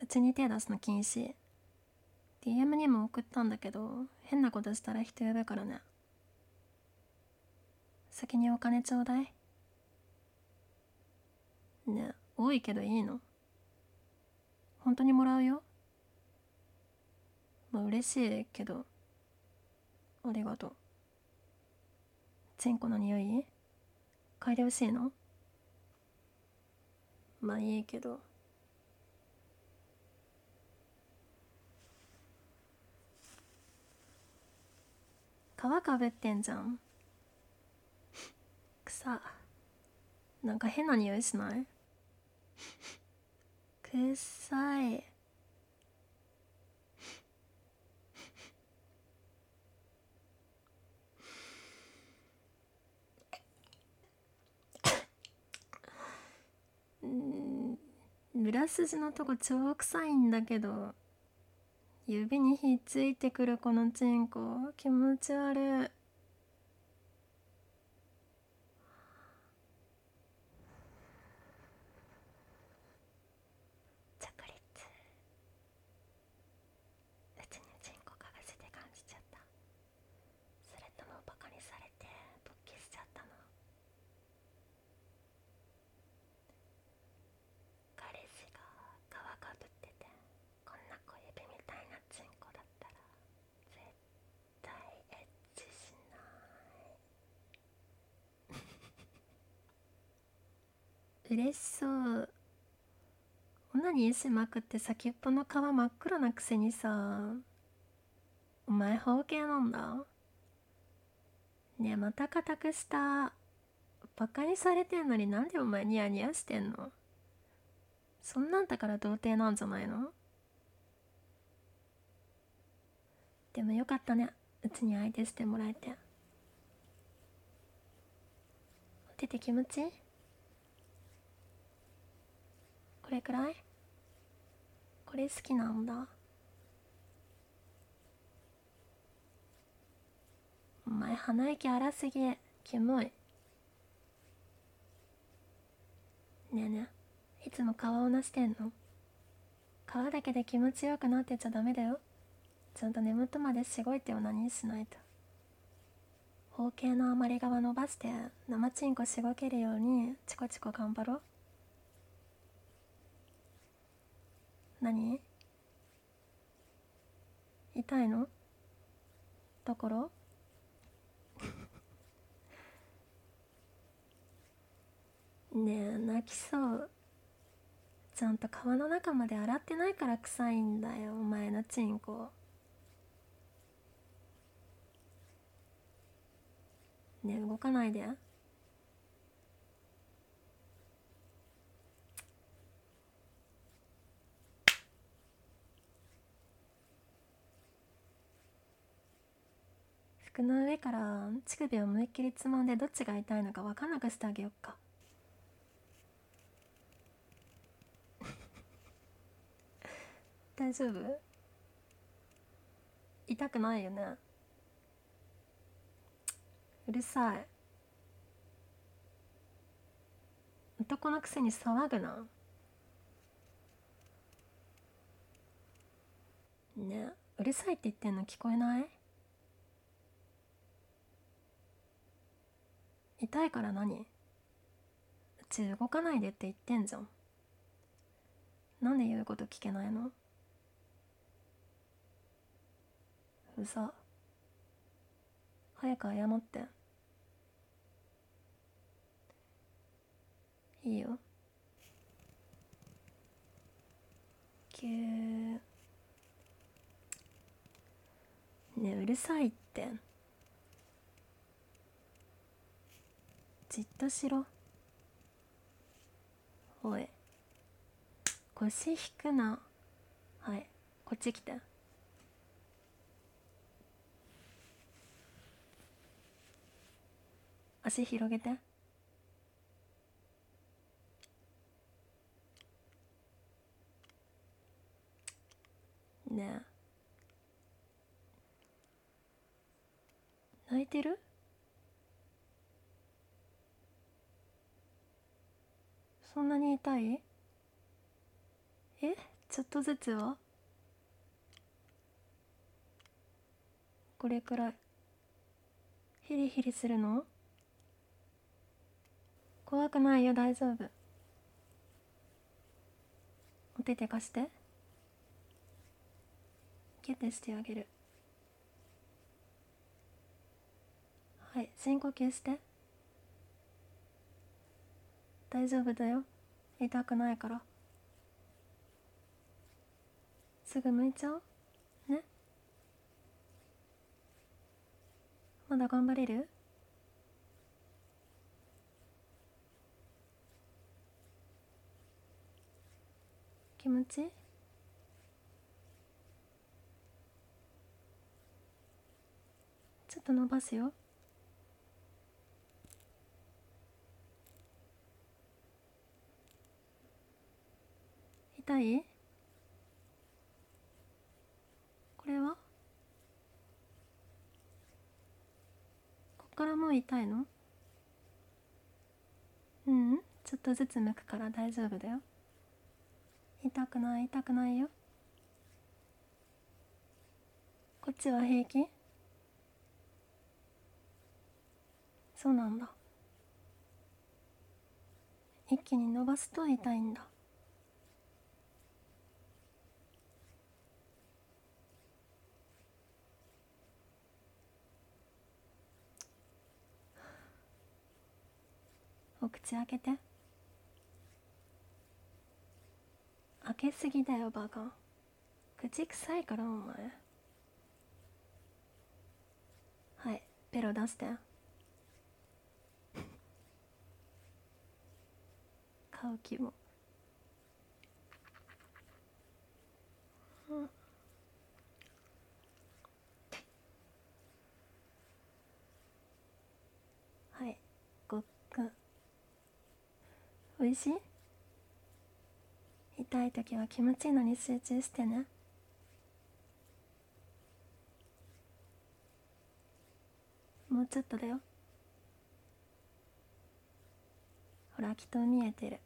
ちに手出すの禁止。 DM にも送ったんだけど、変なことしたら人呼ぶからね。先にお金ちょうだい。ね、多いけどいいの？本当にもらうよ。まあ嬉しいけど、ありがとう。チンコの匂い嗅いでほしいの？まあいいけど。皮かぶってんじゃん。草。なんか変な匂いしない？くっさい。裏筋のとこ超臭いんだけど。指にひっついてくるこのチンコ気持ち悪い。着陸。うちにチンコ嗅がせて感じちゃった。それともバカにされて勃起しちゃったの？彼氏が皮かぶってて、こんな小指みたいなチンコだったら絶対エッチしない。嬉しそう。オナニーしまくって先っぽの皮真っ黒なくせにさ。お前包茎なんだ。ねえ、また固くした。バカにされてんのになんでお前ニヤニヤしてんの？そんなんだから童貞なんじゃないの？でもよかったね、うちに相手してもらえて。手て気持ちいい？これくらい？これ好きなんだ。お前鼻息荒すぎ、キモい。ねえねえ、いつも顔をなしてんの？皮だけで気持ちよくなってちゃダメだよ。ちゃんと根元までしごいてオナニーしないと。包茎の余り側伸ばして生チンコしごけるようにチコチコ頑張ろう。何？痛いの？ところ？ねえ、泣きそう。ちゃんと皮の中まで洗ってないから臭いんだよ、お前のチンコ。ねえ、動かないで。服の上から乳首を思いっきりつまんでどっちが痛いのか分かんなくしてあげよっか。大丈夫？痛くないよね？うるさい。男のくせに騒ぐな。ね、うるさいって言ってんの聞こえない？痛いから何？うち動かないでって言ってんじゃん。なんで言うこと聞けないの？うざ。早く謝って。いいよ。ぎゅー。ねえ、うるさいって。じっとしろ。おい、腰引くな。はい、こっち来て。足広げて。ねえ、泣いてる？そんなに痛い？え、 ちょっとずつはこれくらいヒリヒリするの？怖くないよ、大丈夫。お手手貸して。キュッてしてあげる。はい、深呼吸して。大丈夫だよ、痛くないから。すぐ向いちゃうね。まだ頑張れる？気持ちいい？ちょっと伸ばすよ。痛い？これは？こっからもう痛いの？うん、ちょっとずつ向くから大丈夫だよ。痛くない、痛くないよ。こっちは平気？そうなんだ。一気に伸ばすと痛いんだ。お口開けて。開けすぎだよバカ。口臭いからお前。はい、ベロ出して。買う気も。うん、はい、ごっくん。おいしい？痛い時は気持ちいいのに集中してね。もうちょっとだよ。ほら、きっと見えてる。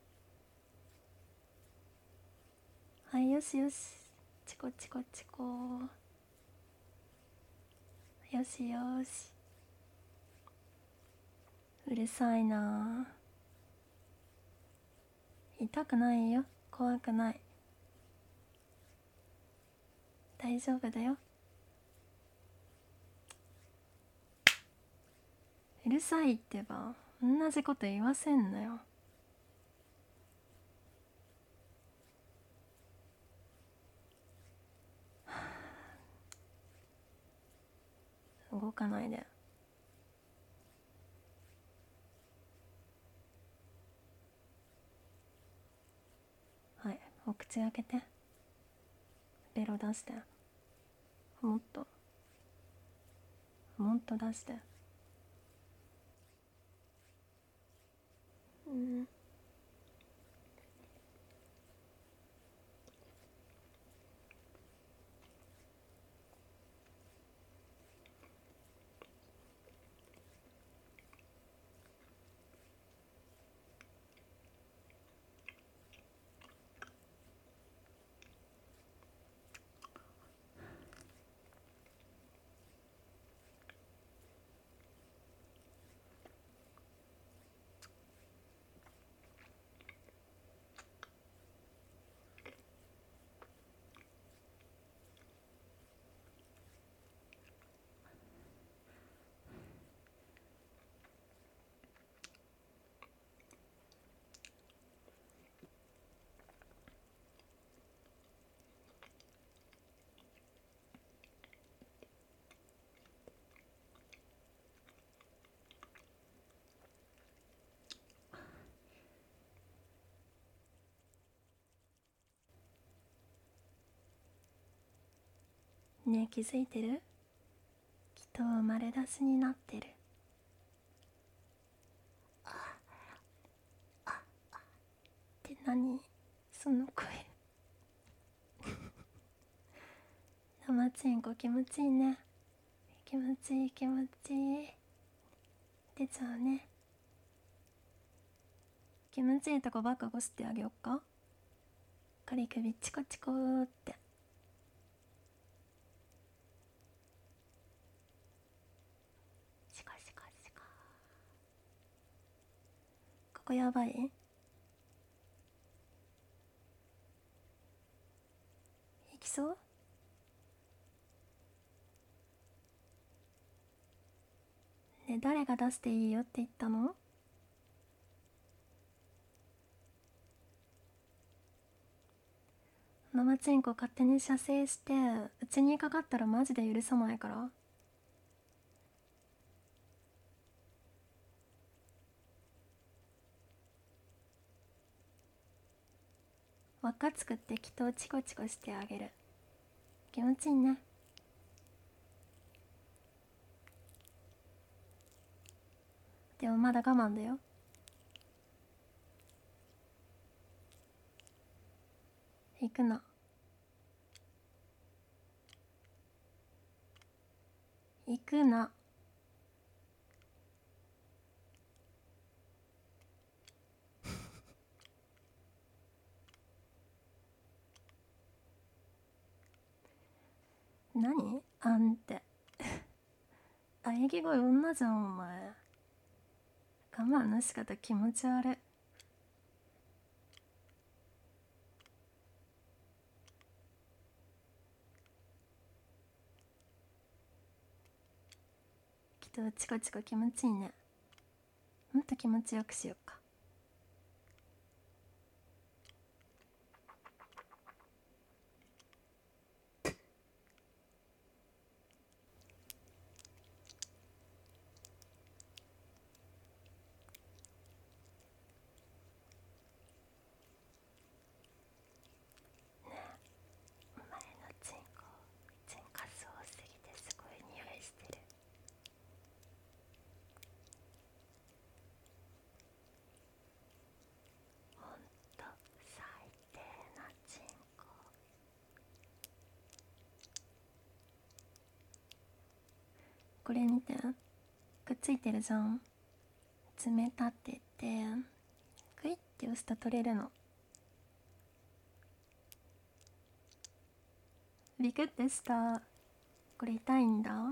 はい、よしよし。チコチコチコ。よしよし。うるさいな。痛くないよ、怖くない。大丈夫だよ。うるさいってば、同じこと言わせんなよ。動かないで。はい、お口開けて。ベロ出して。もっともっと出して。うん。ねえ、気づいてる？人は丸出しになってる。って何その声。生チンコ気持ちいいね。気持ちいい気持ちいい。出ちゃうね。気持ちいいとこばっかこすってあげよっか。 かり首チコチコーって。シカシカシカ。ここやばい？いきそう？ね、誰が出していいよって言ったの？生チンコ勝手に射精してうちにかかったらマジで許さないから。輪っか作って気とチコチコしてあげる。気持ちいいね。でもまだ我慢だよ。行くな。行くな。何あんって喘ぎ声女じゃんお前。我慢の仕方気持ち悪い。きっとチコチコ気持ちいいね。もっと気持ちよくしよっか。お前のチンコ、チンカス多すぎてすごい匂いしてる。ほんと最低なチンコ。これ見て、くっついてるじゃん。冷たって言ってクイッて押すと取れるの。ビクってした。これ痛いんだ。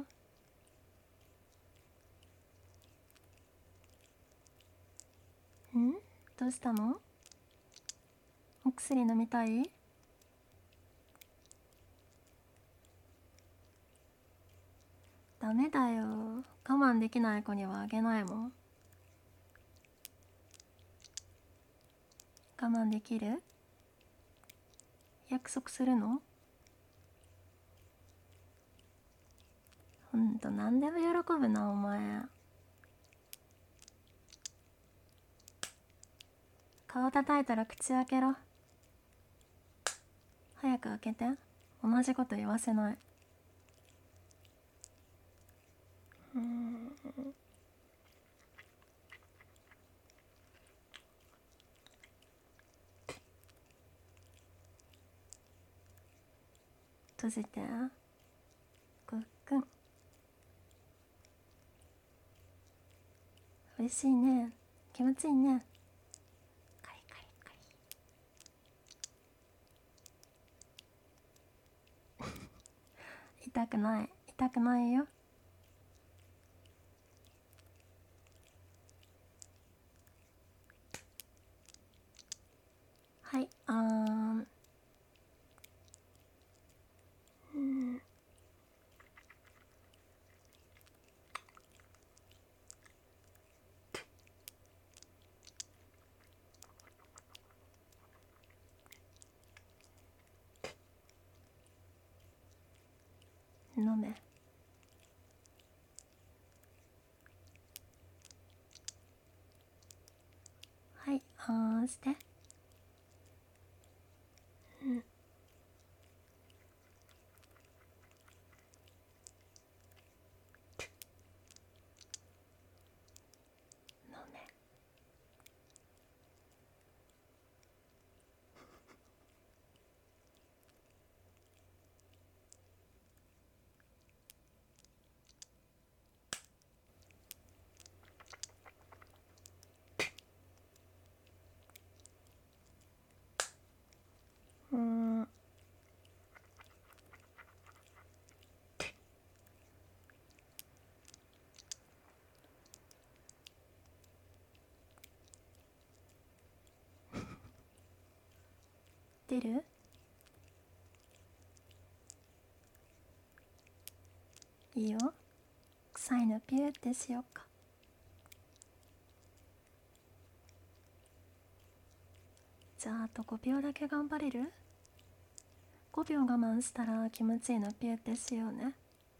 どうしたの？お薬飲みたい？ダメだよ。我慢できない子にはあげないもん。我慢できる？約束するの？ほんと何でも喜ぶなお前。顔叩いたら口開けろ。早く開けて。同じこと言わせない。閉じて。ごっくん。おいしいね。気持ちいいね。カリカリカリ。痛くない。痛くないよ。はい、飲め。はい、して。飲め。 出る？いいよ。臭いのピューってしようか。じゃああと5秒だけ頑張れる？ 5 秒我慢したら気持ちいいのピューってしようね。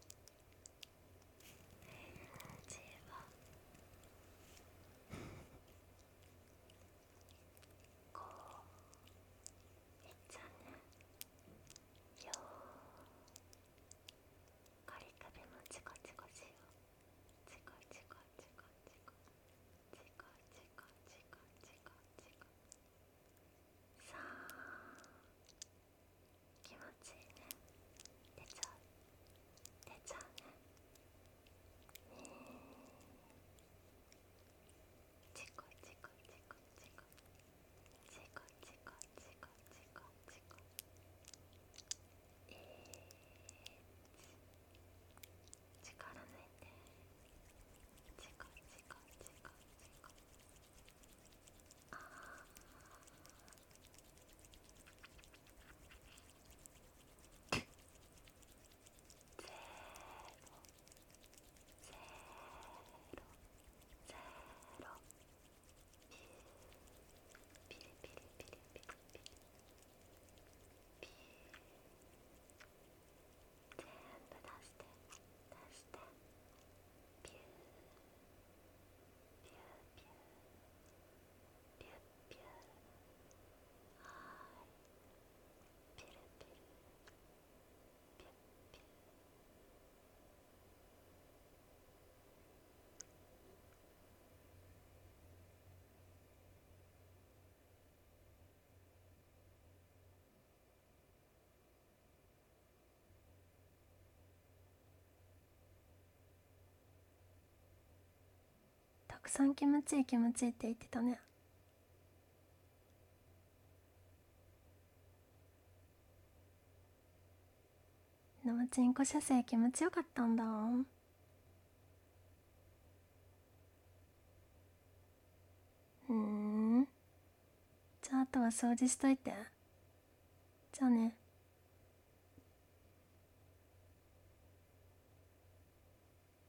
たくさん気持ちいい気持ちいいって言ってたね。生チンコ射精気持ちよかったんだ。じゃああとは掃除しといて。じゃあね。